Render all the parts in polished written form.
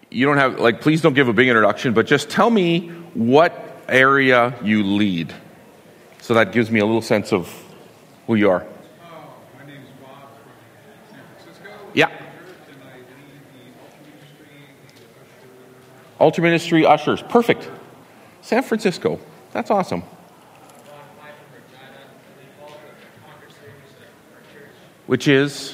you don't have, like, please don't give a big introduction, but just tell me what area you lead. So that gives me a little sense of who you are. My name is Bob from San Francisco. Yeah. And I lead the Altar Ministry Ushers. Perfect. San Francisco. That's awesome. Which is?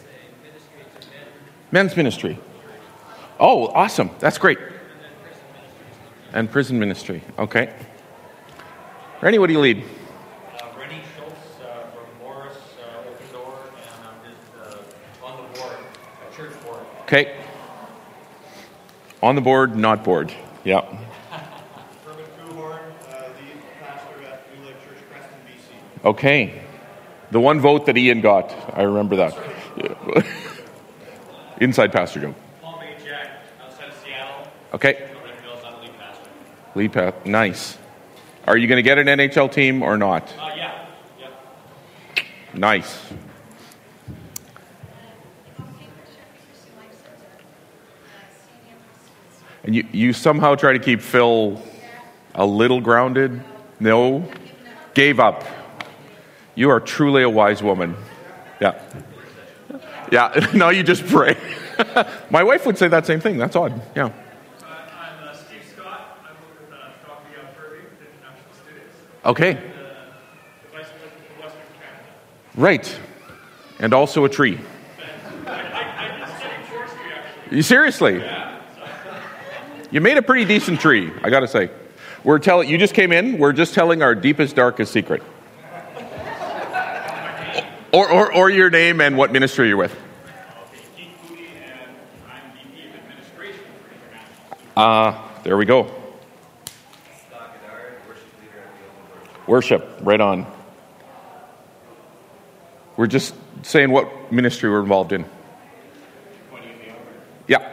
Men's ministry. Oh, awesome. That's great. And prison ministry. Okay. Rennie, what do you lead? Rennie Schultz from Morris, Open Door, and I'm just on the board, a church board. Okay. On the board, not board. Yeah. Herman Kuhorn, lead pastor at New Life Church, Creston, BC. Okay. The one vote that Ian got. I remember that. Yeah. Inside pastor joke. Paul Majak, outside of Seattle. Okay. Children Hills, I'm the lead pastor. Lead path. Nice. Are you going to get an NHL team or not? Yeah. Nice. And you somehow try to keep Phil a little grounded? No? Gave up. You are truly a wise woman. Yeah. Yeah, now you just pray. My wife would say that same thing. That's odd. Yeah. I'm Steve Scott. I work with Coffee Purvey International Studios. Okay. The vice president for Western Canada. Right. And also a tree. I just studied forestry, actually. You seriously? You made a pretty decent tree, I got to say. You just came in. We're just telling our deepest, darkest secret. Or your name and what ministry you're with. Keith Moody, and I'm VP of Administration for International. There we go. Worship, right on. We're just saying what ministry we're involved in. Yeah.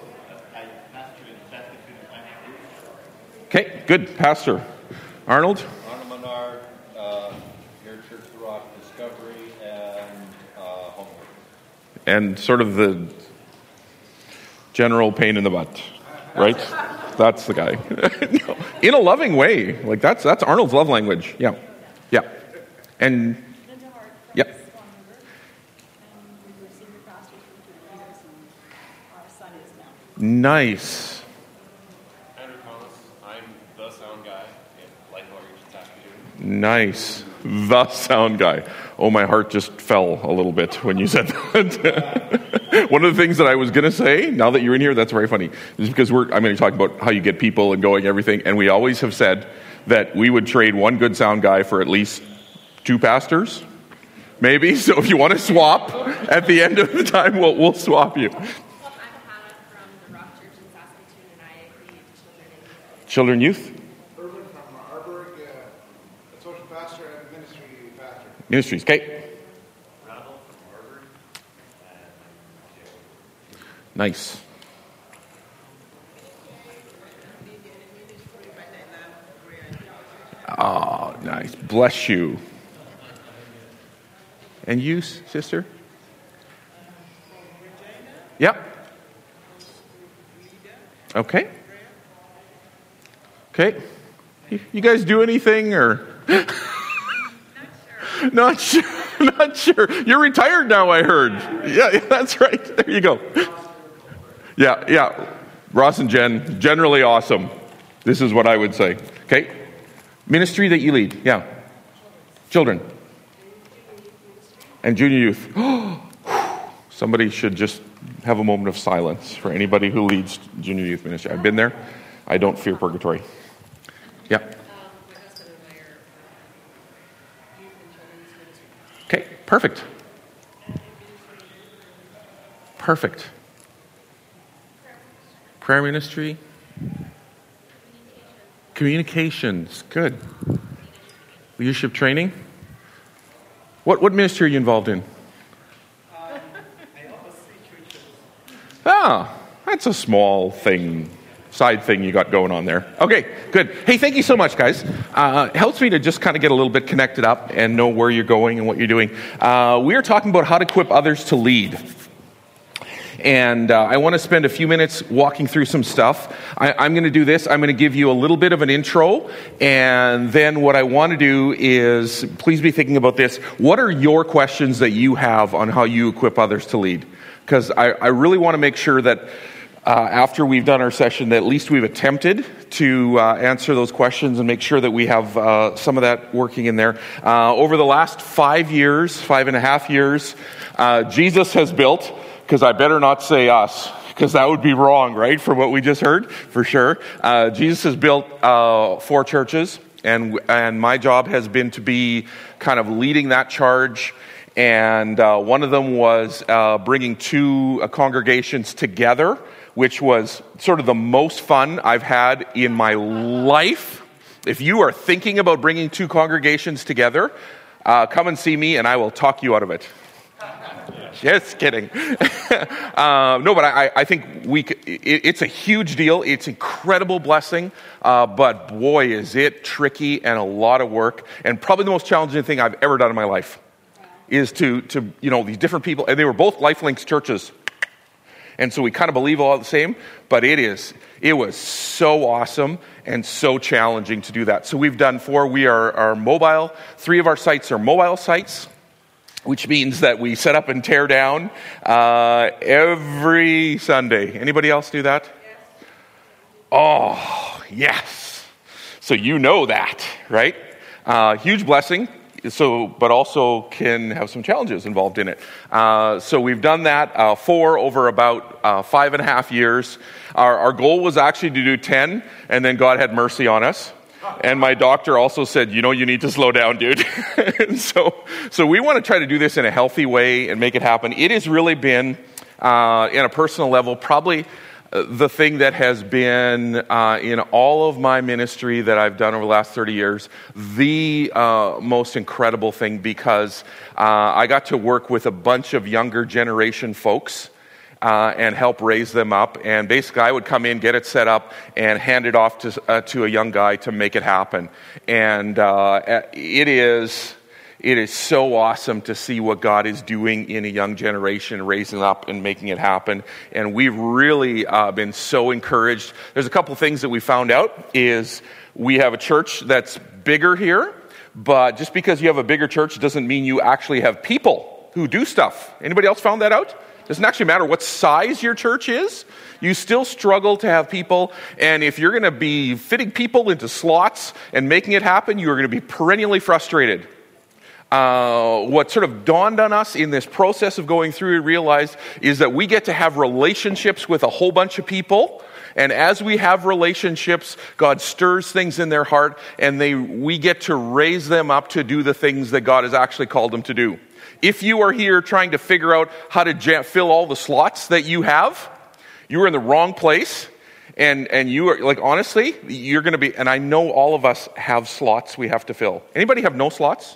Okay, good. Pastor. Arnold? Arnold Menard, Air Church The Rock, Discovery, and Homework. And sort of the general pain in the butt, right? That's the guy. No, in a loving way. Like that's Arnold's love language. Yeah. Yeah. And Linda Hart, yeah. member, and we were senior pastors for 2 years, and our son is now. Nice. Andrew Thomas, I'm the sound guy in Lifelong Region Saskatoon. Nice. The sound guy. Oh, my heart just fell a little bit when you said that. One of the things that I was going to say, now that you're in here, that's very funny, is because I'm going to talk about how you get people and going, everything, and we always have said that we would trade one good sound guy for at least 2 pastors, maybe. So if you want to swap at the end of the time, we'll swap you. I'm Hannah from the Rock Church in Saskatoon, and I lead Children and youth? Urban from Arborg, associate pastor and ministry pastor. Ministries. Okay. Randall from Harvard. Nice. Oh, nice. Bless you. And you, sister? Yep. Okay. Okay. You guys do anything or? Not sure. Not sure. You're retired now, I heard. Yeah, that's right. There you go. Yeah. Ross and Jen, generally awesome. This is what I would say. Okay. Ministry that you lead. Yeah. Children. And junior youth. Somebody should just have a moment of silence for anybody who leads junior youth ministry. I've been there. I don't fear purgatory. Yeah. My husband and I are youth and children's ministry. Okay, perfect. Perfect. Prayer ministry. Communications. Good. Leadership training. What ministry are you involved in? That's a small thing, side thing you got going on there. Okay, good. Hey, thank you so much, guys. Helps me to just kind of get a little bit connected up and know where you're going and what you're doing. We are talking about how to equip others to lead. And I want to spend a few minutes walking through some stuff. I'm going to do this. I'm going to give you a little bit of an intro. And then what I want to do is, please be thinking about this. What are your questions that you have on how you equip others to lead? Because I really want to make sure that after we've done our session, that at least we've attempted to answer those questions and make sure that we have some of that working in there. Over the last 5.5 years, Jesus has built, because I better not say us, because that would be wrong, right, from what we just heard, for sure. Jesus has built 4 churches, and my job has been to be kind of leading that charge. And one of them was bringing 2 congregations together, which was sort of the most fun I've had in my life. If you are thinking about bringing 2 congregations together, come and see me and I will talk you out of it. Just kidding. No, but I think it's a huge deal. It's an incredible blessing. But boy, is it tricky and a lot of work. And probably the most challenging thing I've ever done in my life is to these different people. And they were both Lifelinks churches. And so we kind of believe all the same, but it was so awesome and so challenging to do that. So we've done 4. We are mobile. 3 of our sites are mobile sites, which means that we set up and tear down every Sunday. Anybody else do that? Yes. Oh, yes. So you know that, right? Huge blessing. But also can have some challenges involved in it. So we've done that 4 over about 5.5 years. Our goal was actually to do 10, and then God had mercy on us. And my doctor also said, you need to slow down, dude. And so we want to try to do this in a healthy way and make it happen. It has really been, in a personal level, probably the thing that has been in all of my ministry that I've done over the last 30 years, the most incredible thing, because I got to work with a bunch of younger generation folks and help raise them up. And basically I would come in, get it set up, and hand it off to a young guy to make it happen. And it is so awesome to see what God is doing in a young generation, raising up and making it happen. And we've really been so encouraged. There's a couple things that we found out is we have a church that's bigger here, but just because you have a bigger church doesn't mean you actually have people who do stuff. Anybody else found that out? Doesn't actually matter what size your church is. You still struggle to have people, and if you're going to be fitting people into slots and making it happen, you're going to be perennially frustrated. What sort of dawned on us in this process of going through and realized is that we get to have relationships with a whole bunch of people. And as we have relationships, God stirs things in their heart, and we get to raise them up to do the things that God has actually called them to do. If you are here trying to figure out how to fill all the slots that you have, you are in the wrong place. And you are, like, honestly, you're going to be, and I know all of us have slots we have to fill. Anybody have no slots?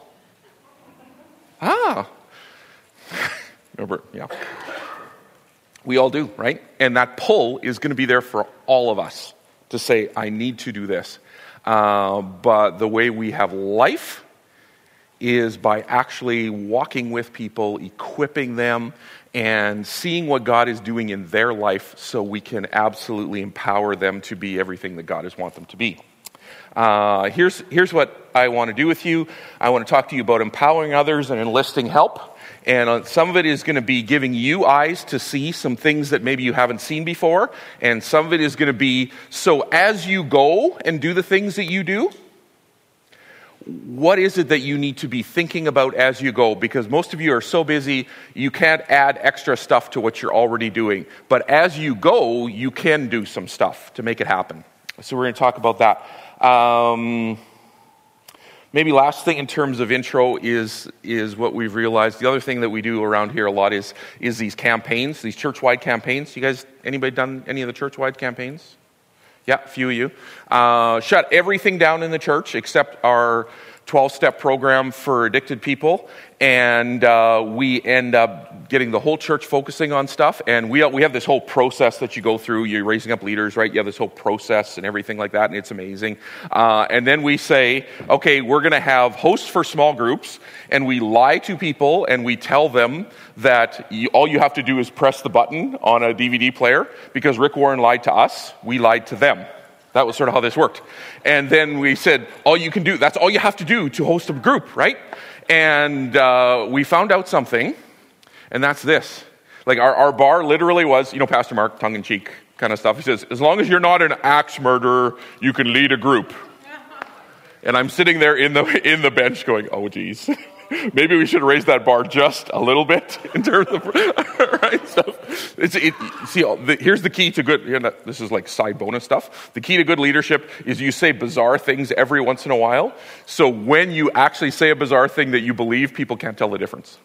Remember, yeah. We all do, right? And that pull is going to be there for all of us to say, I need to do this. But the way we have life is by actually walking with people, equipping them, and seeing what God is doing in their life so we can absolutely empower them to be everything that God has wanted them to be. Here's what I want to do with you. I want to talk to you about empowering others and enlisting help. And some of it is going to be giving you eyes to see some things that maybe you haven't seen before. And some of it is going to be, so as you go and do the things that you do, what is it that you need to be thinking about as you go? Because most of you are so busy, you can't add extra stuff to what you're already doing. But as you go, you can do some stuff to make it happen. So we're going to talk about that. Maybe last thing in terms of intro is what we've realized. The other thing that we do around here a lot is these campaigns, these church-wide campaigns. You guys, anybody done any of the church-wide campaigns? Yeah, a few of you. Shut everything down in the church except our 12-step program for addicted people, and we end up getting the whole church focusing on stuff, and we have this whole process that you go through. You're raising up leaders, right? You have this whole process and everything like that, and it's amazing. And then we say, okay, we're going to have hosts for small groups, and we lie to people, and we tell them that all you have to do is press the button on a DVD player, because Rick Warren lied to us, we lied to them. That was sort of how this worked. And then we said, that's all you have to do to host a group, right? And we found out something, and that's this. Like our bar literally was, Pastor Mark, tongue-in-cheek kind of stuff. He says, as long as you're not an axe murderer, you can lead a group. And I'm sitting there in the bench going, oh, geez. Maybe we should raise that bar just a little bit in terms of right stuff. Here's the key to good. This is like side bonus stuff. The key to good leadership is you say bizarre things every once in a while. So when you actually say a bizarre thing that you believe, people can't tell the difference.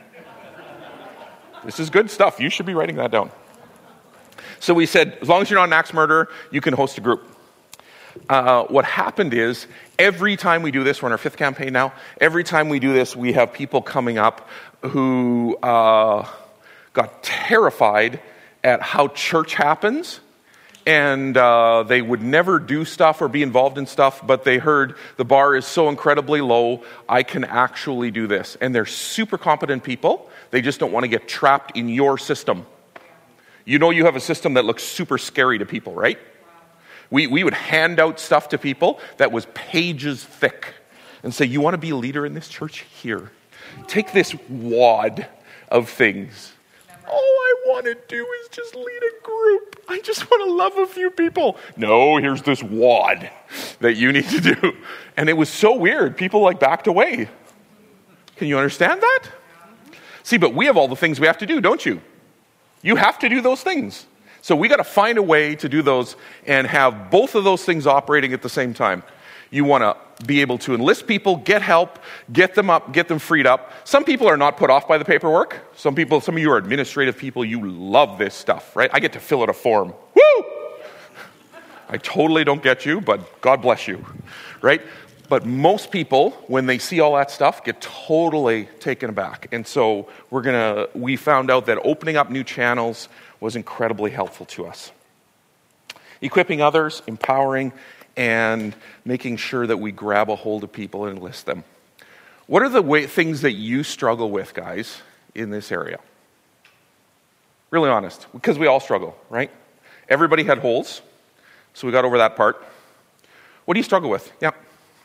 This is good stuff. You should be writing that down. So we said, as long as you're not an axe murderer, you can host a group. What happened is, every time we do this, we're on our 5th campaign now, every time we do this, we have people coming up who got terrified at how church happens, and they would never do stuff or be involved in stuff, but they heard the bar is so incredibly low, I can actually do this. And they're super competent people, they just don't want to get trapped in your system. You have a system that looks super scary to people, right? We would hand out stuff to people that was pages thick and say, you want to be a leader in this church? Here. Take this wad of things. All I want to do is just lead a group. I just want to love a few people. No, here's this wad that you need to do. And it was so weird. People backed away. Can you understand that? See, but we have all the things we have to do, don't you? You have to do those things. So we got to find a way to do those and have both of those things operating at the same time. You want to be able to enlist people, get help, get them up, get them freed up. Some people are not put off by the paperwork. Some of you are administrative people. You love this stuff, right? I get to fill out a form. Woo! I totally don't get you, but God bless you, right? But most people, when they see all that stuff, get totally taken aback. And so we found out that opening up new channels was incredibly helpful to us. Equipping others, empowering, and making sure that we grab a hold of people and enlist them. What are the things that you struggle with, guys, in this area? Really honest, because we all struggle, right? Everybody had holes, so we got over that part. What do you struggle with? Yeah.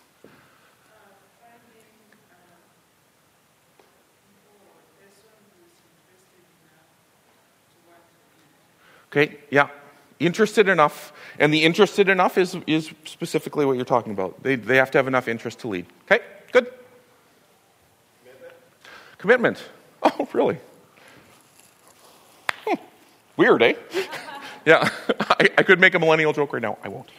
Okay, yeah. Interested enough. And the interested enough is specifically what you're talking about. They have to have enough interest to lead. Okay, good. Commitment. Oh, really? Weird, eh? Yeah. I could make a millennial joke right now. I won't.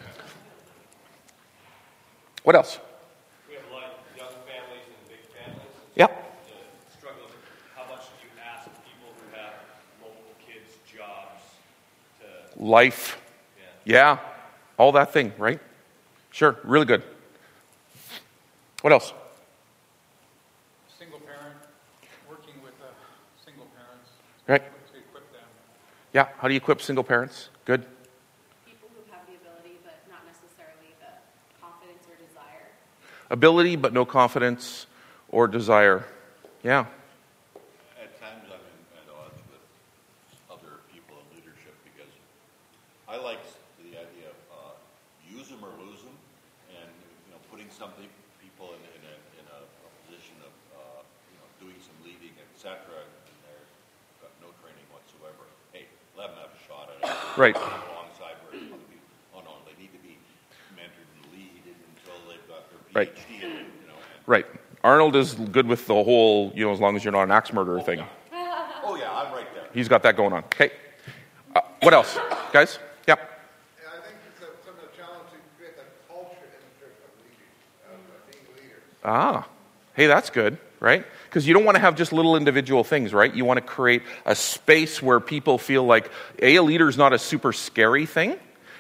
What else? We have a lot of young families and big families. Yep. Struggle with how much do you ask people who have multiple kids, jobs, to Life. Yeah. All that thing, right? Sure. Really good. What else? Single parent, working with single parents. Right. To equip them. Yeah. How do you equip single parents? Good. People who have the ability, but not necessarily the confidence or desire. Ability, but no confidence or desire. Yeah. At times I'm at odds with other people in leadership because I like the idea of use them or lose them, and putting people in a position of doing some leading, etc. And they're got no training whatsoever. Hey, let them have a shot at it. Right. Alongside where other people, no, they need to be mentored and lead until they've got their PhD. Right. And, Right. Arnold is good with the whole, as long as you're not an axe murderer thing. Oh yeah, I'm right there. He's got that going on. Okay. What else? Guys? Yeah. And I think some of the challenge to create that culture in the church of leading, of being leaders. Hey, that's good, right? Because you don't want to have just little individual things, right? You want to create a space where people feel like, a leader is not a super scary thing,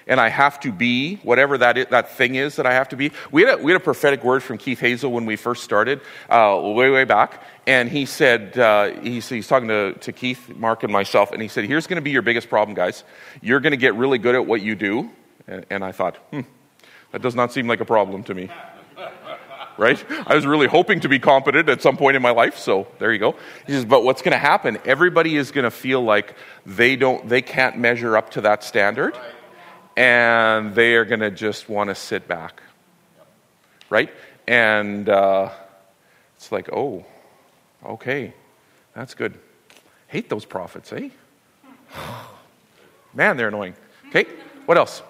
and I have to be whatever that thing is that I have to be. We had a prophetic word from Keith Hazel when we first started, way back, and he said, he's talking to Keith, Mark, and myself, and he said, here's going to be your biggest problem, guys. You're going to get really good at what you do. And I thought, that does not seem like a problem to me. Right? I was really hoping to be competent at some point in my life, so there you go. He says, but what's going to happen, everybody is going to feel like they can't measure up to that standard, and they are going to just want to sit back. Right? And it's like, oh, okay, that's good. Hate those prophets, eh? Man, they're annoying. Okay, what else?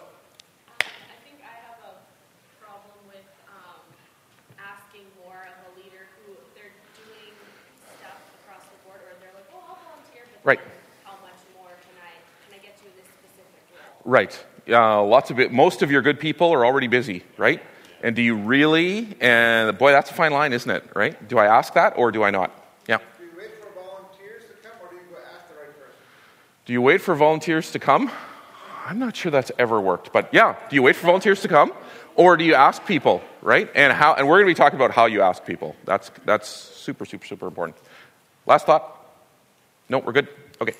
Right. How much more can I get to this specific role? Right. Most of your good people are already busy, right? And do you really? And boy, that's a fine line, isn't it? Right? Do I ask that or do I not? Yeah. Do you wait for volunteers to come, or do you go ask the right person? Do you wait for volunteers to come? I'm not sure that's ever worked, but yeah. Do you wait for volunteers to come, or do you ask people? Right? And how? And we're going to be talking about how you ask people. That's super important. Last thought. No, we're good? Okay.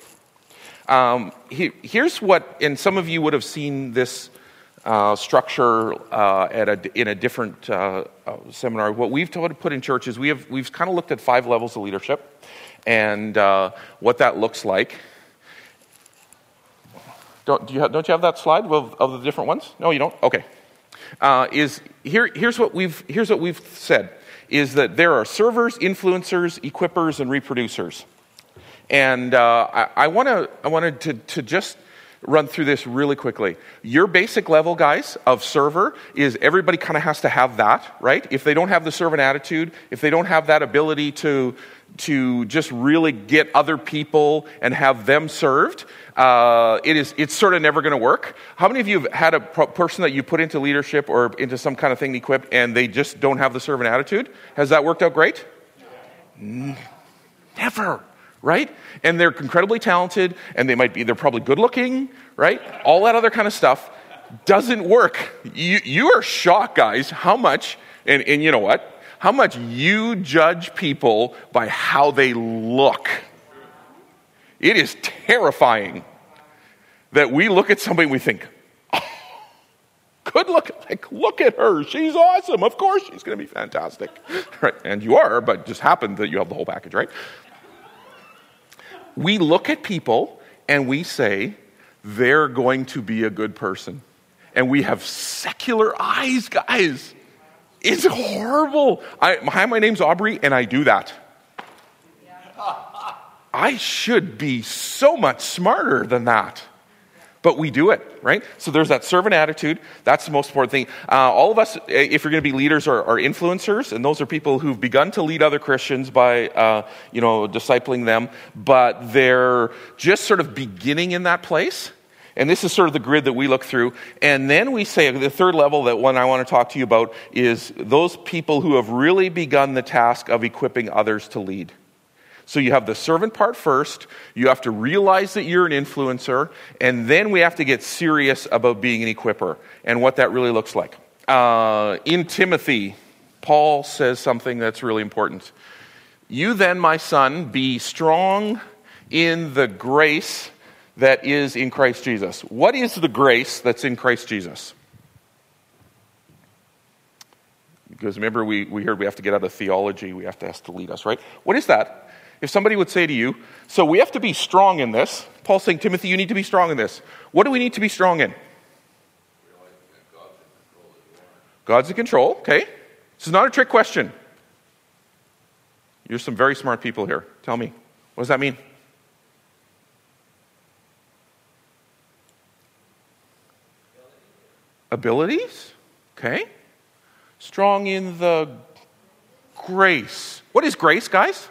Here's what, and some of you would have seen this structure in a different seminar. What we've tried to put in churches, we've kind of looked at 5 levels of leadership and what that looks like. Don't you have that slide of the different ones? No, you don't? Okay. Here's what we've said, is that there are servers, influencers, equippers, and reproducers. And I wanted to just run through this really quickly. Your basic level, guys, of server is everybody kind of has to have that, right? If they don't have the servant attitude, if they don't have that ability to just really get other people and have them served, it's sort of never going to work. How many of you have had a person that you put into leadership or into some kind of thing equipped and they just don't have the servant attitude? Has that worked out great? Never. Right? And they're incredibly talented, and they're probably good looking, right? All that other kind of stuff doesn't work. You are shocked, guys, how much, and you know what? How much you judge people by how they look. It is terrifying that we look at somebody and we think, oh, good look, like, look at her, she's awesome, of course she's going to be fantastic. Right? And you are, but it just happened that you have the whole package, right? We look at people and we say, they're going to be a good person. And we have secular eyes, guys. It's horrible. Hi, my name's Aubrey, and I do that. I should be so much smarter than that. But we do it, right? So there's that servant attitude. That's the most important thing. All of us, if you're going to be leaders, are influencers, and those are people who've begun to lead other Christians by, discipling them, but they're just sort of beginning in that place. And this is sort of the grid that we look through. And then we say the third level, that one I want to talk to you about, is those people who have really begun the task of equipping others to lead. So you have the servant part first, you have to realize that you're an influencer, and then we have to get serious about being an equipper and what that really looks like. In Timothy, Paul says something that's really important. You then, my son, be strong in the grace that is in Christ Jesus. What is the grace that's in Christ Jesus? Because remember, we heard we have to get out of theology, we have to ask to lead us, right? What is that? If somebody would say to you, so we have to be strong in this. Paul's saying, Timothy, you need to be strong in this. What do we need to be strong in? God's in control, okay. This is not a trick question. You're some very smart people here. Tell me, what does that mean? Abilities? Okay. Strong in the grace. What is grace, guys?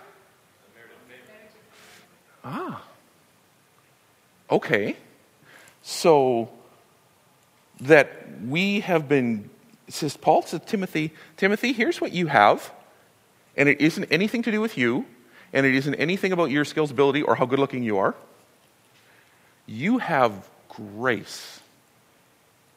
Okay. So that we have been, says Paul to Timothy, here's what you have, and it isn't anything to do with you, and it isn't anything about your skills, ability, or how good looking you are. You have grace.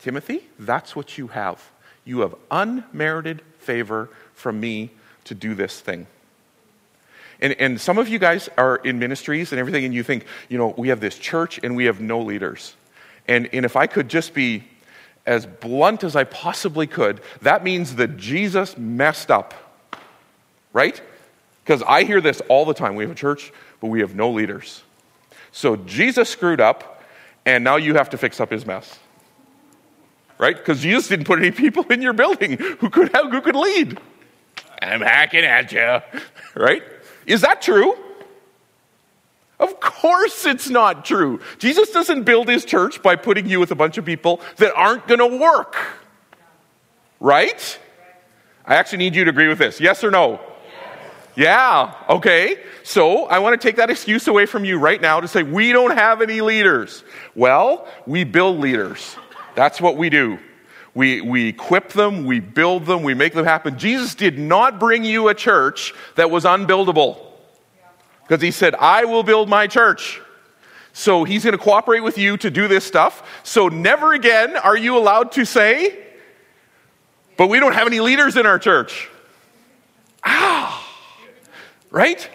Timothy, that's what you have. You have unmerited favor from me to do this thing. And some of you guys are in ministries and everything, and you think, we have this church and we have no leaders. And if I could just be as blunt as I possibly could, that means that Jesus messed up. Right? Because I hear this all the time. We have a church, but we have no leaders. So Jesus screwed up, and now you have to fix up his mess. Right? Because Jesus didn't put any people in your building who could lead. I'm hacking at you. Right? Is that true? Of course it's not true. Jesus doesn't build his church by putting you with a bunch of people that aren't going to work. Right? I actually need you to agree with this. Yes or no? Yeah, okay. So I want to take that excuse away from you right now to say, we don't have any leaders. Well, we build leaders. That's what we do. We equip them, we build them, we make them happen. Jesus did not bring you a church that was unbuildable. Because he said, I will build my church. So he's going to cooperate with you to do this stuff. So never again are you allowed to say, but we don't have any leaders in our church. Right?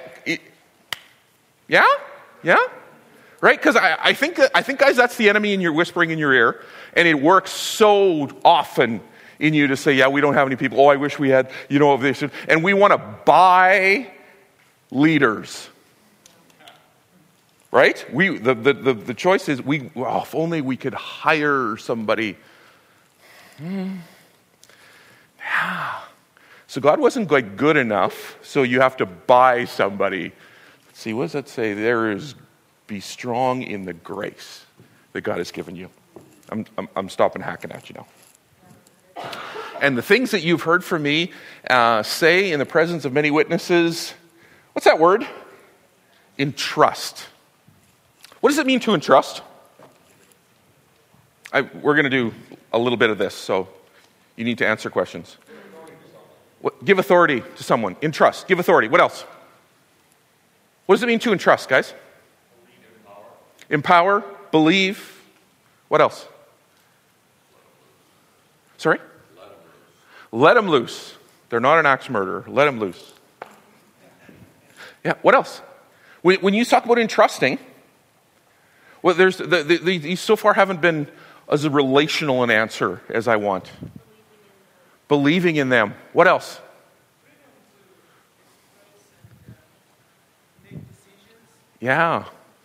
Yeah? Right? Because I think, guys, that's the enemy in your whispering in your ear. And it works so often in you to say, yeah, we don't have any people. Oh, I wish we had, this. And we want to buy leaders. Right? The choice is, if only we could hire somebody. So God wasn't good enough, so you have to buy somebody. Let's see, what does that say? Be strong in the grace that God has given you. I'm stopping hacking at you now. And the things that you've heard from me say in the presence of many witnesses, what's that word? Entrust. What does it mean to entrust? We're going to do a little bit of this, so you need to answer questions. Give authority to someone. Entrust. Give authority. What else? What does it mean to entrust, guys? Empower. Believe. What else? Sorry? Let them loose. They're not an axe murderer. Let them loose. Yeah, what else? When you talk about entrusting, well, these so far haven't been as relational an answer as I want. Believing in them. What else? Yeah.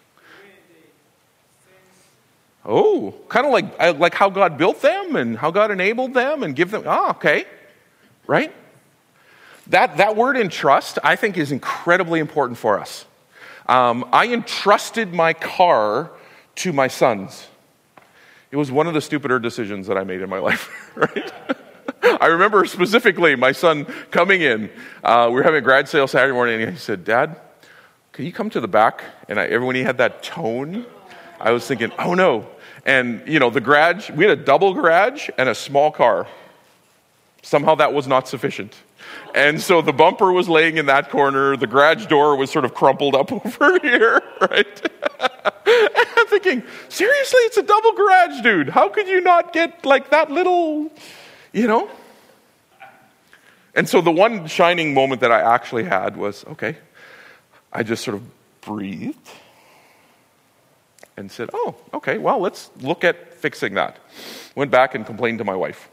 Oh, kind of like how God built them and how God enabled them and give them. Okay. Right? That word entrust, I think, is incredibly important for us. I entrusted my car to my sons. It was one of the stupider decisions that I made in my life, right? I remember specifically my son coming in. We were having a garage sale Saturday morning, and he said, Dad, can you come to the back? And when he had that tone, I was thinking, oh no. And, the garage, we had a double garage and a small car. Somehow that was not sufficient. And so the bumper was laying in that corner. The garage door was sort of crumpled up over here, right? And I'm thinking, seriously, it's a double garage, dude. How could you not get that little, And so the one shining moment that I actually had was, okay, I just sort of breathed and said, oh, okay, well, let's look at fixing that. Went back and complained to my wife.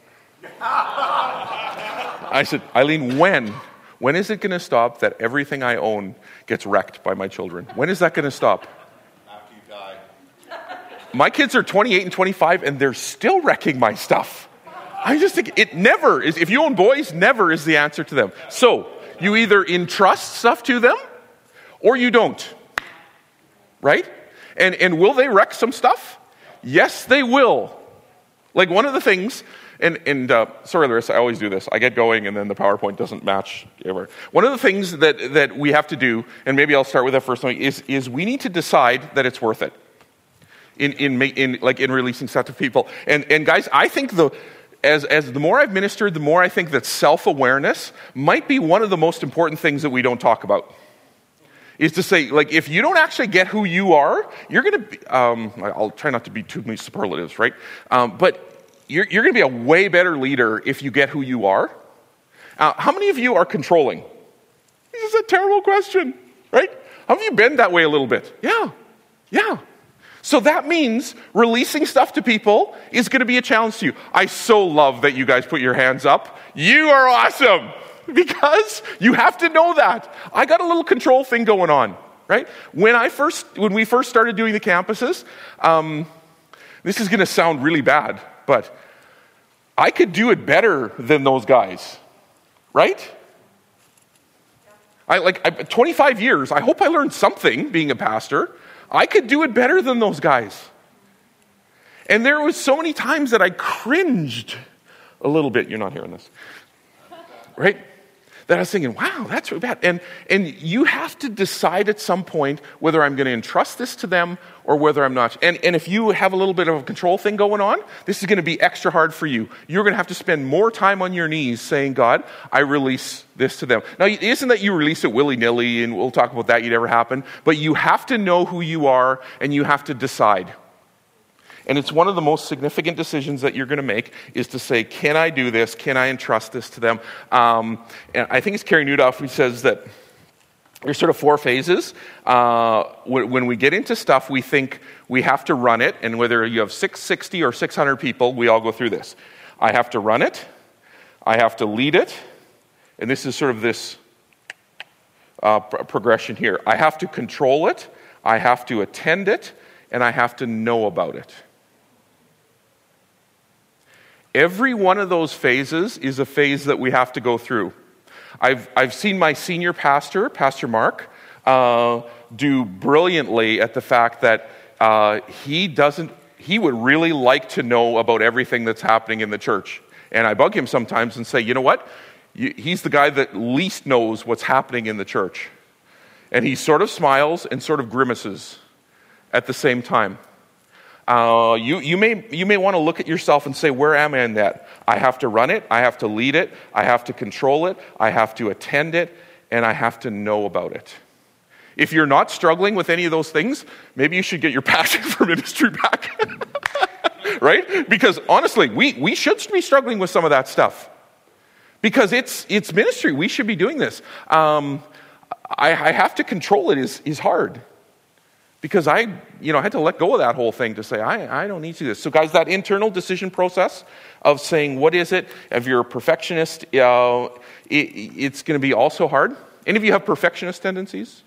I said, Eileen, when is it going to stop that everything I own gets wrecked by my children? When is that going to stop? After you die. My kids are 28 and 25, and they're still wrecking my stuff. I just think it never is. If you own boys, never is the answer to them. So you either entrust stuff to them or you don't. Right? And will they wreck some stuff? Yes, they will. Like one of the things, and sorry, Larissa, I always do this. I get going and then the PowerPoint doesn't match ever. One of the things that we have to do, and maybe I'll start with that first thing, is we need to decide that it's worth it in releasing stuff to people. And guys, I think as the more I've ministered, the more I think that self-awareness might be one of the most important things that we don't talk about. Is to say, if you don't actually get who you are, you're going to be, I'll try not to be too many superlatives, right? But you're going to be a way better leader if you get who you are. How many of you are controlling? This is a terrible question, right? How have you been that way a little bit? Yeah. So that means releasing stuff to people is going to be a challenge to you. I so love that you guys put your hands up. You are awesome because you have to know that. I got a little control thing going on, right? When we first started doing the campuses, this is going to sound really bad, but I could do it better than those guys, right? 25 years, I hope I learned something being a pastor. I could do it better than those guys. And there was so many times that I cringed a little bit. You're not hearing this. Right? That I was thinking, wow, that's really bad. And you have to decide at some point whether I'm going to entrust this to them or whether I'm not. And if you have a little bit of a control thing going on, this is going to be extra hard for you. You're going to have to spend more time on your knees saying, God, I release this to them. Now, it isn't that you release it willy-nilly, and we'll talk about that, it never happen, but you have to know who you are, and you have to decide. And it's one of the most significant decisions that you're going to make is to say, can I do this? Can I entrust this to them? And I think it's Carey Nieuwhof who says that there's sort of 4 phases. When we get into stuff, we think we have to run it. And whether you have 660 or 600 people, we all go through this. I have to run it. I have to lead it. And this is sort of this progression here. I have to control it. I have to attend it. And I have to know about it. Every one of those phases is a phase that we have to go through. I've seen my senior pastor, Pastor Mark, do brilliantly at the fact that he would really like to know about everything that's happening in the church. And I bug him sometimes and say, you know what? He's the guy that least knows what's happening in the church. And he sort of smiles and sort of grimaces at the same time. You may want to look at yourself and say, where am I in that? I have to run it, I have to lead it, I have to control it, I have to attend it, and I have to know about it. If you're not struggling with any of those things, maybe you should get your passion for ministry back. Right? Because honestly, we should be struggling with some of that stuff. Because it's ministry. We should be doing this. I have to control it is hard. Because I had to let go of that whole thing to say, I don't need to do this. So guys, that internal decision process of saying, what is it? If you're a perfectionist, it's going to be also hard. Any of you have perfectionist tendencies?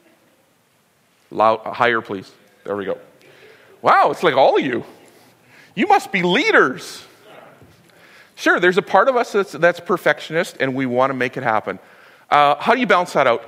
Higher, please. There we go. Wow, it's like all of you. You must be leaders. Sure, there's a part of us that's perfectionist, and we want to make it happen. How do you balance that out?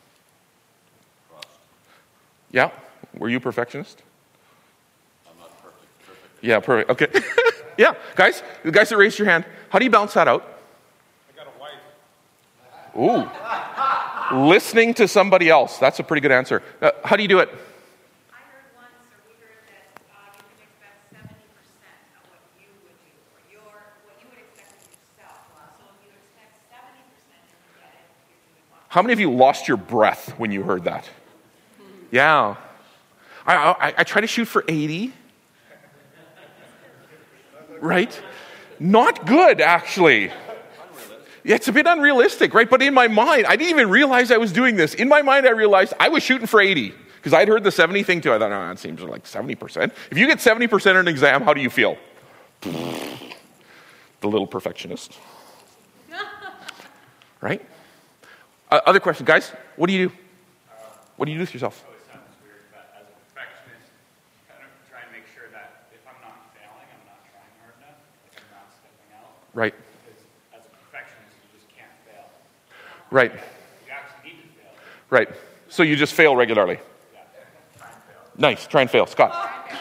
Yeah? Were you a perfectionist? I'm not perfect. Yeah, perfect. Okay. Yeah, guys, the guys that raised your hand, how do you balance that out? I got a wife. Ooh. Listening to somebody else. That's a pretty good answer. How do you do it? I heard once, or we heard that you can expect 70% of what you would do, or what you would expect of yourself. So if you expect 70%, you can get it if you want. How many of you lost your breath when you heard that? Yeah. I try to shoot for 80. Right? Not good, actually. Yeah, it's a bit unrealistic, right? But in my mind, I didn't even realize I was doing this. In my mind, I realized I was shooting for 80. Because I'd heard the 70 thing too. I thought, no, it seems like 70%. If you get 70% in an exam, how do you feel? The little perfectionist. Right? Other question. Guys, what do you do? What do you do with yourself? It sounds weird, but as a perfectionist, kind of try and make sure that if I'm not failing, I'm not trying hard enough, like I'm not stepping out. Right. Because as a perfectionist, you just can't fail. Right. You actually need to fail. Right. So you just fail regularly. Yeah. Try and fail. Nice. Try and fail. Scott.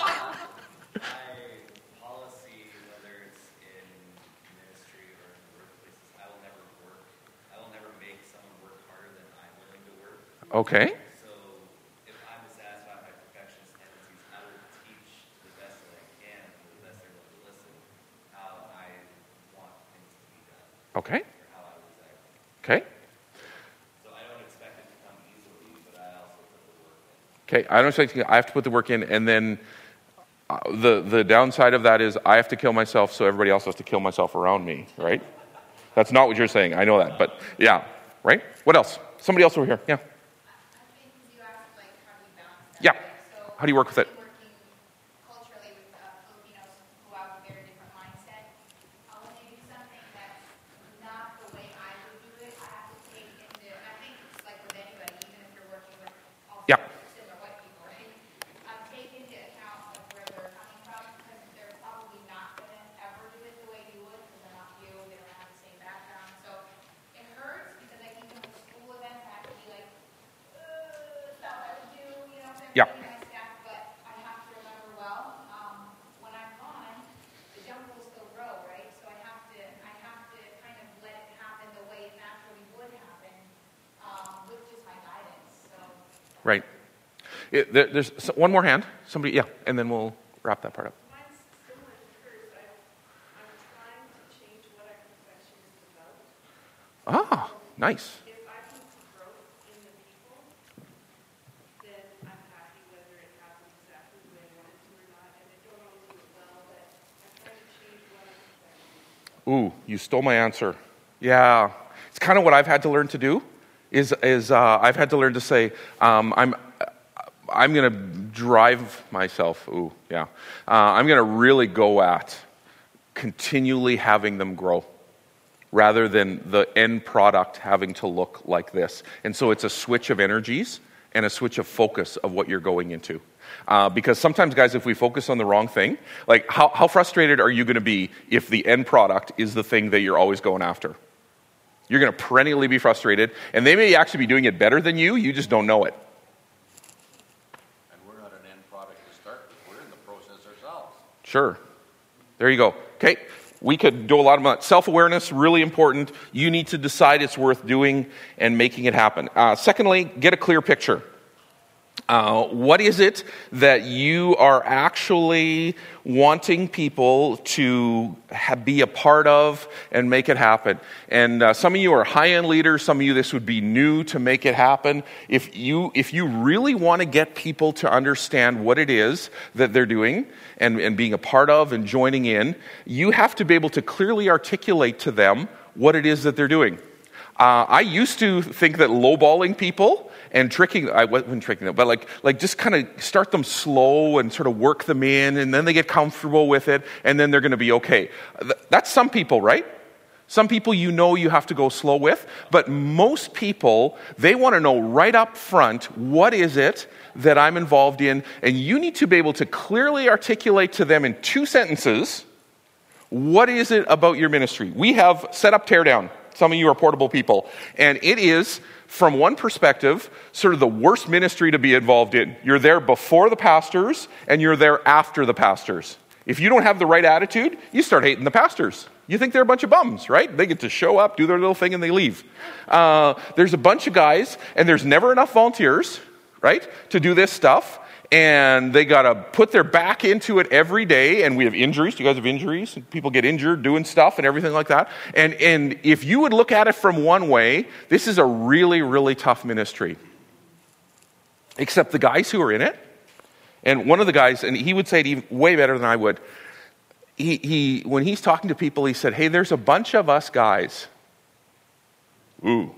Policy, whether it's in ministry or in the workplaces, I will never make someone work harder than I'm willing to work. Okay. So if I'm satisfied by perfectionist tendencies, I will teach the best that I can, the best they're going to listen, how I want things to be done. Okay. Or how I was acting. Okay. So I don't expect it to come easily, but I also put the work in. Okay. I don't expect I have to put the work in, and then The downside of that is I have to kill myself, so everybody else has to kill myself around me, right? That's not what you're saying. I know that, but yeah, right? What else? Somebody else over here. Yeah. I think you asked, like, how do you balance that? Yeah. Right? So How do you work with it? working culturally with Filipinos who have a very different mindset, when they do something that's not the way I would do it, I have to take into, I think it's like with anybody, even if you're working with also Yeah. similar white people, right? Take into account like where they're coming from, because they're probably not going to ever do it the way you would, because they're not you, they don't have the same background. So it hurts because like even with school events, I have to be like, stuff I would do, you know, Yeah. my staff, but I have to remember, well, when I'm gone, the jungle will still grow, right? So I have to kind of let it happen the way it naturally would happen, with just my guidance. So Right. There's one more hand. Somebody, yeah, and then we'll wrap that part up. Mine's similar to hers. I'm trying to change what our profession is about. Ah, nice. If I can see growth in the people, then I'm happy whether it happens exactly the way I want it to or not. And I don't always do it well, but I'm trying to change what our profession is. Ooh, you stole my answer. Yeah, it's kind of what I've had to learn to do. I've had to learn to say, I'm going to drive myself. Ooh, yeah. I'm going to really go at continually having them grow rather than the end product having to look like this. And so it's a switch of energies and a switch of focus of what you're going into. Because sometimes, guys, if we focus on the wrong thing, like how frustrated are you going to be if the end product is the thing that you're always going after? You're going to perennially be frustrated, and they may actually be doing it better than you just don't know it. And we're not an end product to start with. We're in the process ourselves. Sure. There you go. Okay. We could do a lot of that. Self-awareness, really important. You need to decide it's worth doing and making it happen. Secondly, get a clear picture. What is it that you are actually wanting people to be a part of and make it happen? And some of you are high-end leaders. Some of you, this would be new to make it happen. If you really want to get people to understand what it is that they're doing and being a part of and joining in, you have to be able to clearly articulate to them what it is that they're doing. I used to think that lowballing people and I wasn't tricking them, but like just kind of start them slow and sort of work them in, and then they get comfortable with it, and then they're going to be okay. That's some people, right? Some people you have to go slow with, but most people, they want to know right up front, what is it that I'm involved in? And you need to be able to clearly articulate to them in 2 sentences, what is it about your ministry? We have set up Teardown. Some of you are portable people. And it is, from one perspective, sort of the worst ministry to be involved in. You're there before the pastors, and you're there after the pastors. If you don't have the right attitude, you start hating the pastors. You think they're a bunch of bums, right? They get to show up, do their little thing, and they leave. There's a bunch of guys, and there's never enough volunteers, right, to do this stuff. And they got to put their back into it every day. And we have injuries. You guys have injuries? People get injured doing stuff and everything like that. And if you would look at it from one way, this is a really, really tough ministry. Except the guys who are in it. And one of the guys, and he would say it even way better than I would. He when he's talking to people, he said, hey, there's a bunch of us guys. Ooh.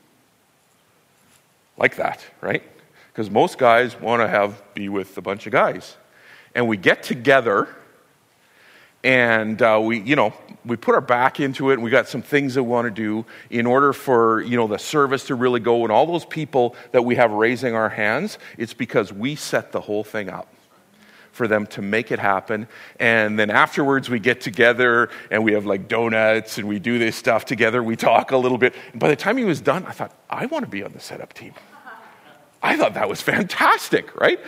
Like that, right? Because most guys want to be with a bunch of guys. And we get together, and we put our back into it, and we got some things that we want to do in order for, the service to really go. And all those people that we have raising our hands, it's because we set the whole thing up for them to make it happen. And then afterwards we get together and we have like donuts and we do this stuff together. We talk a little bit. And by the time he was done, I thought, I want to be on the setup team. I thought that was fantastic, right?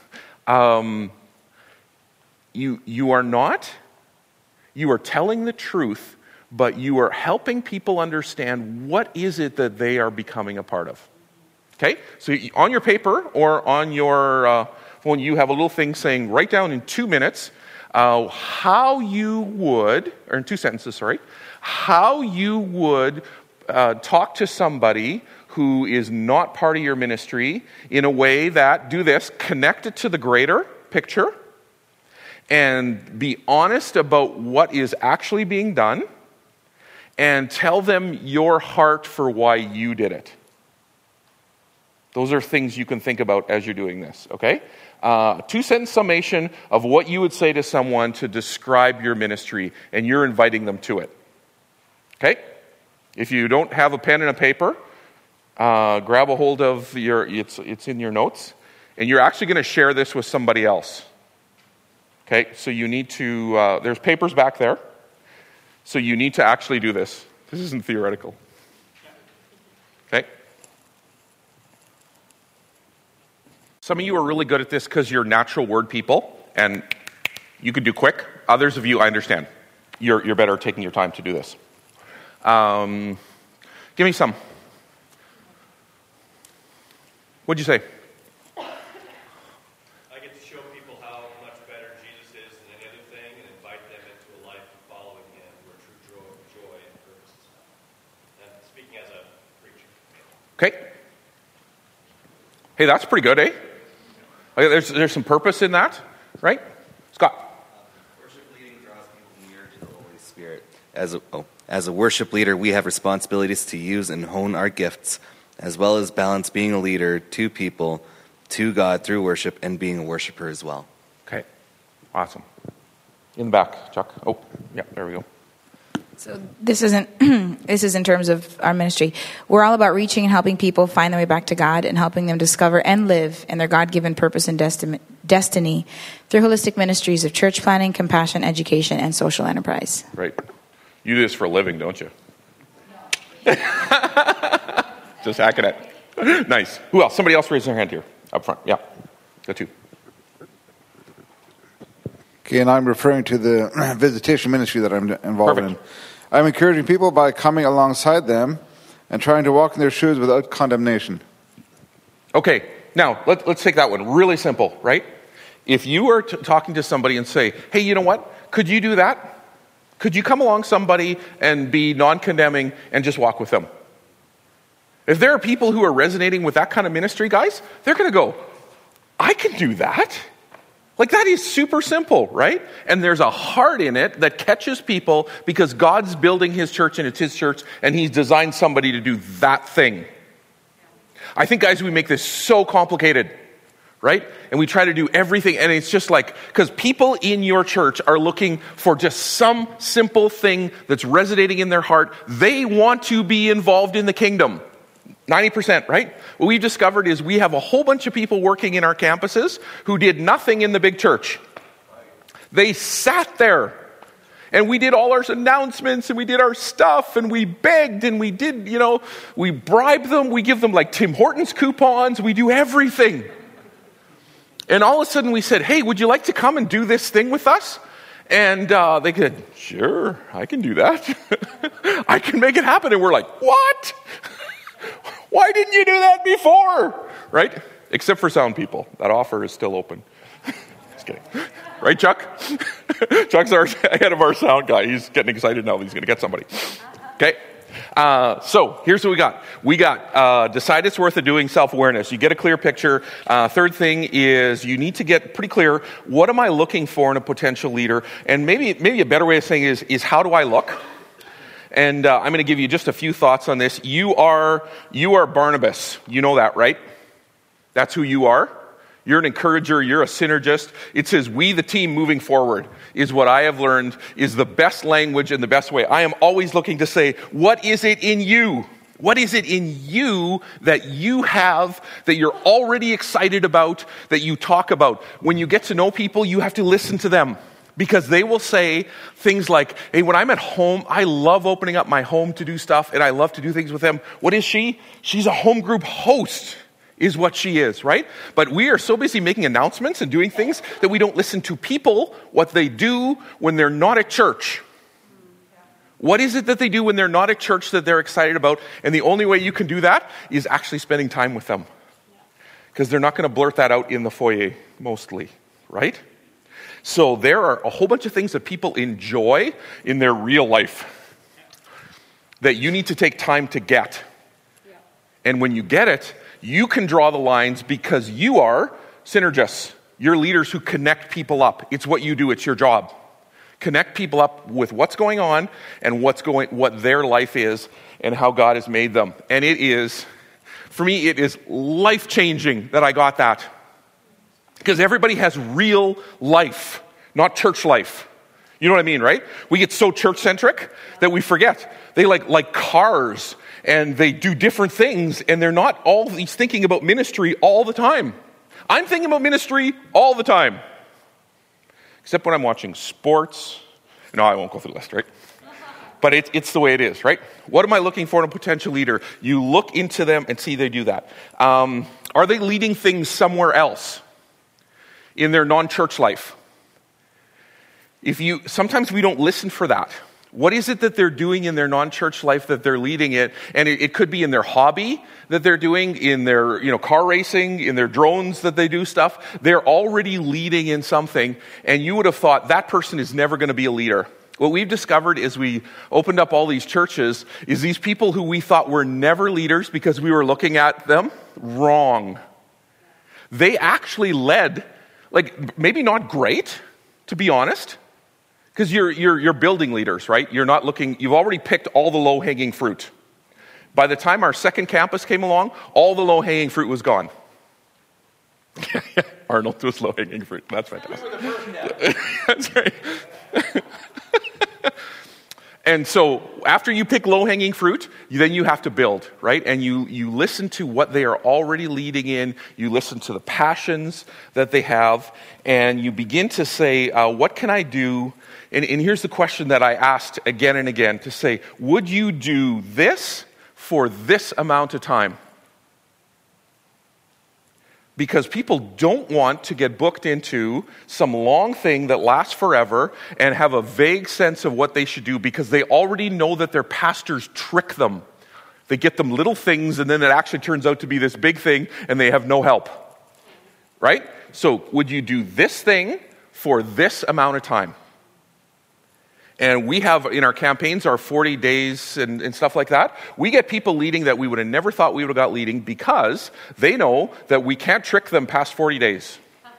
You are not. You are telling the truth, but you are helping people understand what is it that they are becoming a part of. Okay? So on your paper or on your phone, you have a little thing saying, write down in 2 minutes how you would, or in 2 sentences, sorry, how you would talk to somebody who is not part of your ministry in a way that, do this, connect it to the greater picture, and be honest about what is actually being done and tell them your heart for why you did it. Those are things you can think about as you're doing this, okay? 2-sentence summation of what you would say to someone to describe your ministry, and you're inviting them to it. Okay? If you don't have a pen and a paper, grab a hold of it's in your notes, and you're actually going to share this with somebody else. Okay? So you need to, there's papers back there, so you need to actually do this. This isn't theoretical. Okay? Some of you are really good at this because you're natural word people, and you can do quick. Others of you, I understand. You're better at taking your time to do this. Give me some. What'd you say? I get to show people how much better Jesus is than any other thing and invite them into a life of following him where true joy and purpose is found. And speaking as a preacher. Okay. Hey, that's pretty good, eh? There's some purpose in that, right? Scott. Worship leading draws people near to the Holy Spirit. As a worship leader, we have responsibilities to use and hone our gifts, as well as balance being a leader to people, to God through worship, and being a worshiper as well. Okay, awesome. In the back, Chuck. Oh, yeah, there we go. So this is in terms of our ministry. We're all about reaching and helping people find their way back to God and helping them discover and live in their God-given purpose and destiny through holistic ministries of church planning, compassion, education, and social enterprise. Right. You do this for a living, don't you? Just hacking it. Nice. Who else? Somebody else raise their hand here. Up front. Yeah. Got two. Okay, and I'm referring to the visitation ministry that I'm involved in. I'm encouraging people by coming alongside them and trying to walk in their shoes without condemnation. Okay, now let's take that one. Really simple, right? If you were talking to somebody and say, hey, you know what? Could you do that? Could you come along somebody and be non-condemning and just walk with them? If there are people who are resonating with that kind of ministry, guys, they're going to go, I can do that. Like, that is super simple, right? And there's a heart in it that catches people because God's building his church and it's his church and he's designed somebody to do that thing. I think, guys, we make this so complicated, right? And we try to do everything, and it's just like, because people in your church are looking for just some simple thing that's resonating in their heart. They want to be involved in the kingdom. 90%, right? What we've discovered is we have a whole bunch of people working in our campuses who did nothing in the big church. They sat there, and we did all our announcements, and we did our stuff, and we begged, and we did, we bribe them, we give them like Tim Hortons coupons, we do everything. And all of a sudden we said, hey, would you like to come and do this thing with us? And they said, sure, I can do that. I can make it happen. And we're like, what? Why didn't you do that before? Right? Except for sound people. That offer is still open. Just kidding. Right, Chuck? Chuck's our head of our sound guy. He's getting excited now that he's going to get somebody. Okay? So here's what we got. We got decide it's worth it doing self-awareness. You get a clear picture. Third thing is you need to get pretty clear, what am I looking for in a potential leader? And maybe a better way of saying is how do I look? And I'm going to give you just a few thoughts on this. You are Barnabas. You know that, right? That's who you are. You're an encourager. You're a synergist. It says, we, the team, moving forward, is what I have learned is the best language and the best way. I am always looking to say, what is it in you? What is it in you that you have, that you're already excited about, that you talk about? When you get to know people, you have to listen to them. Because they will say things like, hey, when I'm at home, I love opening up my home to do stuff, and I love to do things with them. What is she? She's a home group host, is what she is, right? But we are so busy making announcements and doing things that we don't listen to people, what they do when they're not at church. What is it that they do when they're not at church that they're excited about? And the only way you can do that is actually spending time with them. Because they're not going to blurt that out in the foyer, mostly, right? So there are a whole bunch of things that people enjoy in their real life that you need to take time to get. And when you get it, you can draw the lines because you are synergists. You're leaders who connect people up. It's what you do. It's your job. Connect people up with what's going on and what their life is and how God has made them. And it is, for me, it is life-changing that I got that. Because everybody has real life, not church life. You know what I mean, right? We get so church-centric that we forget. They like cars, and they do different things, and they're not always thinking about ministry all the time. I'm thinking about ministry all the time. Except when I'm watching sports. No, I won't go through the list, right? But it's the way it is, right? What am I looking for in a potential leader? You look into them and see they do that. Are they leading things somewhere else in their non-church life? Sometimes we don't listen for that. What is it that they're doing in their non-church life that they're leading it? And it could be in their hobby that they're doing, in their car racing, in their drones that they do stuff. They're already leading in something, and you would have thought that person is never going to be a leader. What we've discovered as we opened up all these churches is these people who we thought were never leaders because we were looking at them, wrong. They actually led, maybe not great, to be honest. Because you're building leaders, right? You've already picked all the low-hanging fruit. By the time our second campus came along, all the low-hanging fruit was gone. Arnold was low-hanging fruit. That's fantastic. That's right. And so after you pick low-hanging fruit, then you have to build, right? And you listen to what they are already leading in. You listen to the passions that they have. And you begin to say, what can I do? And here's the question that I asked again and again to say, would you do this for this amount of time? Because people don't want to get booked into some long thing that lasts forever and have a vague sense of what they should do because they already know that their pastors trick them. They get them little things and then it actually turns out to be this big thing and they have no help. Right? So would you do this thing for this amount of time? And we have in our campaigns our 40 days and stuff like that. We get people leading that we would have never thought we would have got leading because they know that we can't trick them past 40 days.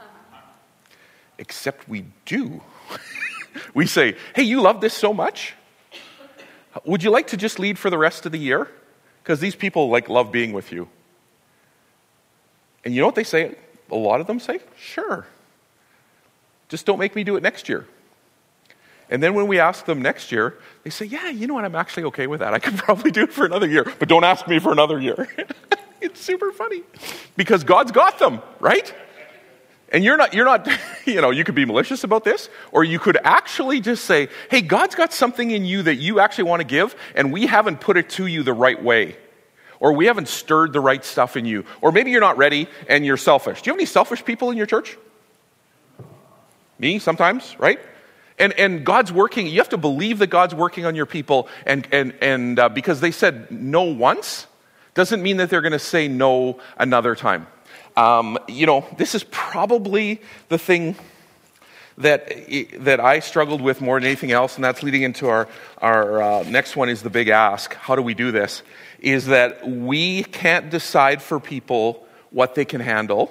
Except we do. We say, hey, you love this so much? Would you like to just lead for the rest of the year? Because these people love being with you. And you know what they say? A lot of them say, sure. Just don't make me do it next year. And then when we ask them next year, they say, yeah, you know what, I'm actually okay with that. I could probably do it for another year, but don't ask me for another year. It's super funny because God's got them, right? And you're not, you could be malicious about this, or you could actually just say, hey, God's got something in you that you actually want to give, and we haven't put it to you the right way. Or we haven't stirred the right stuff in you. Or maybe you're not ready and you're selfish. Do you have any selfish people in your church? Me, sometimes, right? And God's working. You have to believe that God's working on your people. And because they said no once, doesn't mean that they're going to say no another time. This is probably the thing that I struggled with more than anything else, and that's leading into our next one is the big ask. How do we do this? Is that we can't decide for people what they can handle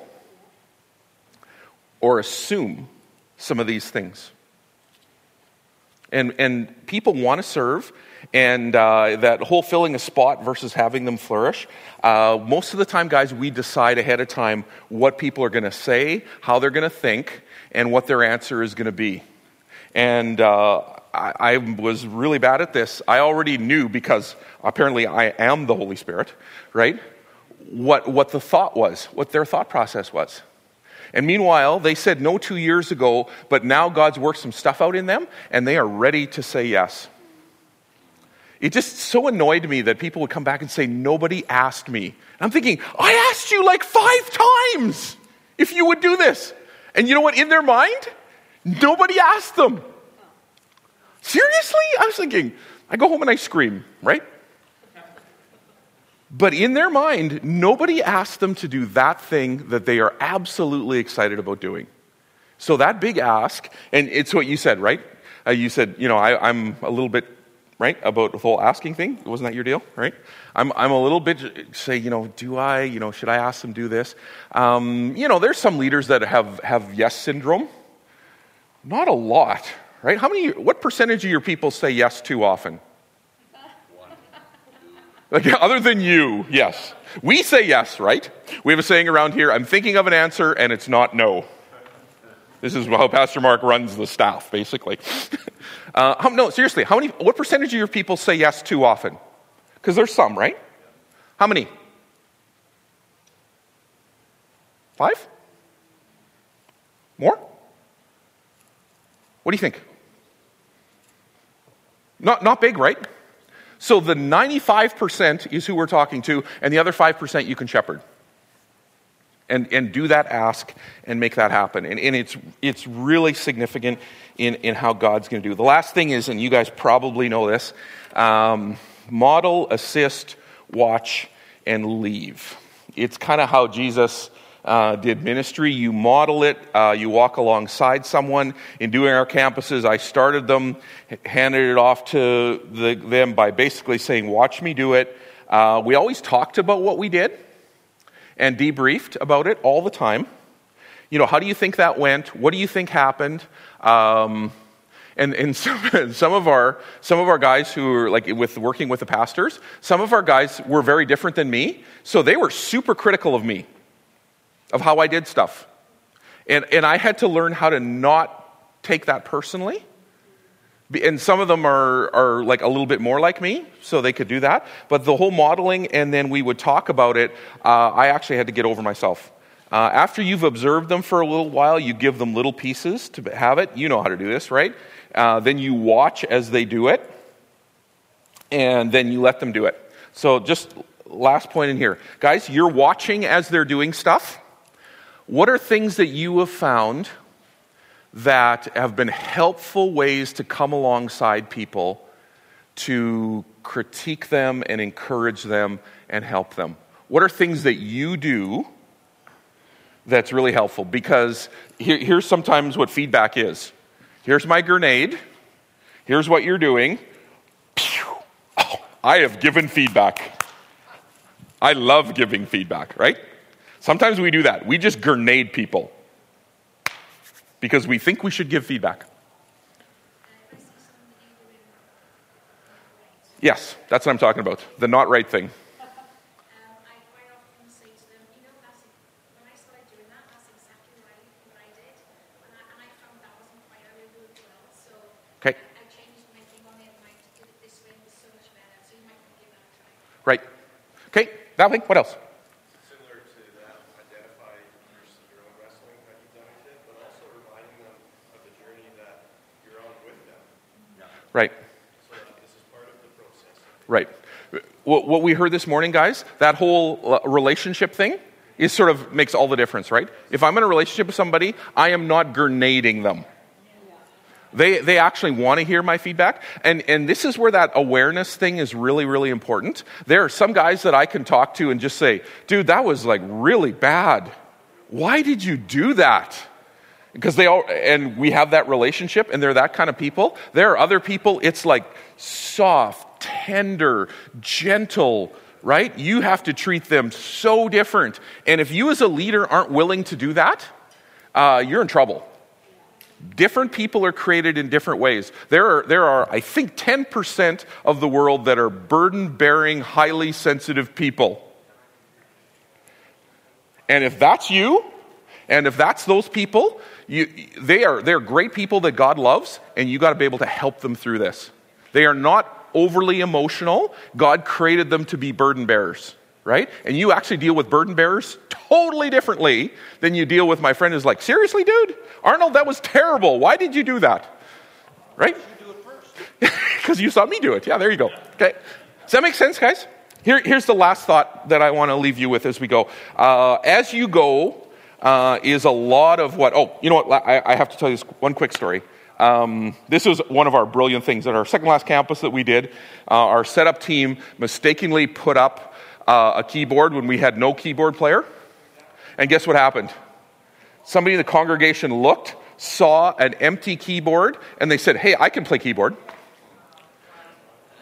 or assume some of these things. And people want to serve, and that whole filling a spot versus having them flourish. Most of the time, guys, we decide ahead of time what people are going to say, how they're going to think, and what their answer is going to be. And I was really bad at this. I already knew, because apparently I am the Holy Spirit, right? What the thought was, what their thought process was. And meanwhile, they said no 2 years ago, but now God's worked some stuff out in them, and they are ready to say yes. It just so annoyed me that people would come back and say, nobody asked me. And I'm thinking, I asked you 5 times if you would do this. And you know what? In their mind, nobody asked them. Seriously? I was thinking, I go home and I scream, right? But in their mind, nobody asked them to do that thing that they are absolutely excited about doing. So that big ask, and it's what you said, right? You said, I'm a little bit right? About the whole asking thing. Wasn't that your deal, right? I'm a little bit, say, do I, should I ask them do this? There's some leaders that have yes syndrome. Not a lot, right? What percentage of your people say yes too often? Like, other than you, yes. We say yes, right? We have a saying around here, I'm thinking of an answer and it's not no. This is how Pastor Mark runs the staff, basically. No, seriously, what percentage of your people say yes too often? Because there's some, right? How many? 5? More? What do you think? Not big, right? So the 95% is who we're talking to, and the other 5% you can shepherd. And do that ask and make that happen. And it's really significant in how God's going to do it. The last thing is, and you guys probably know this, model, assist, watch, and leave. It's kind of how Jesus did ministry. You model it. You walk alongside someone. In doing our campuses, I started them, handed it off to them by basically saying, watch me do it. We always talked about what we did and debriefed about it all the time. How do you think that went? What do you think happened? And some of our guys who are like working with the pastors, some of our guys were very different than me, so they were super critical of me, of how I did stuff. And I had to learn how to not take that personally. And some of them are like a little bit more like me, so they could do that. But the whole modeling, and then we would talk about it, I actually had to get over myself. After you've observed them for a little while, you give them little pieces to have it. You know how to do this, right? Then you watch as they do it, and then you let them do it. So just last point in here. Guys, you're watching as they're doing stuff. What are things that you have found that have been helpful ways to come alongside people to critique them and encourage them and help them? What are things that you do that's really helpful? Because here's sometimes what feedback is. Here's my grenade. Here's what you're doing. Pew! Oh, I have given feedback. I love giving feedback, right? Sometimes we do that. We just grenade people because we think we should give feedback. Yes, that's what I'm talking about. The not right thing. I quite often say to them, when I started doing that, that's exactly what I did. And I found that wasn't quite how it worked well. So Okay. I changed my thing on it and I did it this way and it's so much better. So you might want to give that a try. Right. Okay, Valerie, what else? Similar to that, identify your own wrestling that you've done with it, but also reminding them of the journey that you're on with them. Right. So that this is part of the process. Right. What we heard this morning, guys, that whole relationship thing is sort of makes all the difference, right? If I'm in a relationship with somebody, I am not grenading them. They actually want to hear my feedback. And this is where that awareness thing is really, really important. There are some guys that I can talk to and just say, dude, that was like really bad. Why did you do that? Because and we have that relationship and they're that kind of people. There are other people, it's like soft, tender, gentle, right? You have to treat them so different. And if you as a leader aren't willing to do that, you're in trouble. Different people are created in different ways. There are, I think, 10% of the world that are burden-bearing, highly sensitive people. And if that's you, and if that's those people, they're great people that God loves, and you got to be able to help them through this. They are not overly emotional. God created them to be burden bearers, right? And you actually deal with burden bearers totally differently than you deal with my friend who's like, seriously, dude? Arnold, that was terrible. Why did you do that? Right? You do it first. Because you saw me do it. Yeah, there you go. Okay. Does that make sense, guys? Here's the last thought that I want to leave you with as we go. As you go is a lot of what... Oh, you know what? I have to tell you this one quick story. This was one of our brilliant things at our second last campus that we did. Our setup team mistakenly put up a keyboard when we had no keyboard player. And guess what happened? Somebody in the congregation looked, saw an empty keyboard, and they said, hey, I can play keyboard.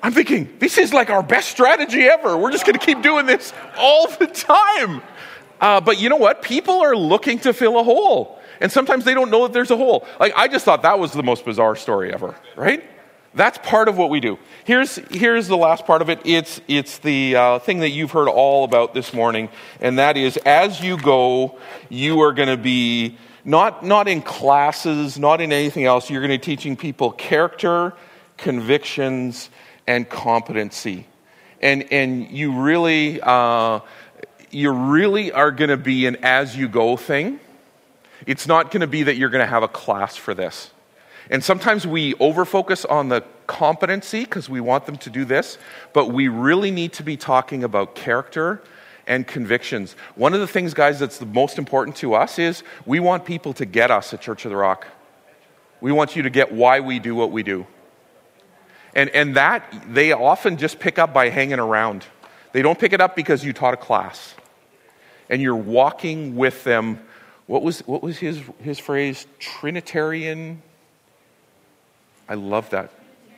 I'm thinking, this is like our best strategy ever. We're just going to keep doing this all the time. But you know what? People are looking to fill a hole. And sometimes they don't know that there's a hole. Like, I just thought that was the most bizarre story ever, right? That's part of what we do. Here's the last part of it. It's the thing that you've heard all about this morning, and that is, as you go, you are going to be not in classes, not in anything else. You're going to be teaching people character, convictions, and competency. And you really are going to be an as-you-go thing. It's not going to be that you're going to have a class for this. And sometimes we overfocus on the competency because we want them to do this, but we really need to be talking about character and convictions. One of the things, guys, that's the most important to us is we want people to get us at Church of the Rock. We want you to get why we do what we do. And that they often just pick up by hanging around. They don't pick it up because you taught a class. And you're walking with them. What was his phrase? Trinitarian. I love that.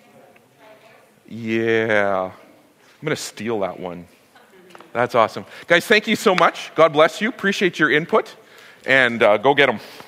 Yeah. I'm going to steal that one. That's awesome. Guys, thank you so much. God bless you. Appreciate your input. And go get them.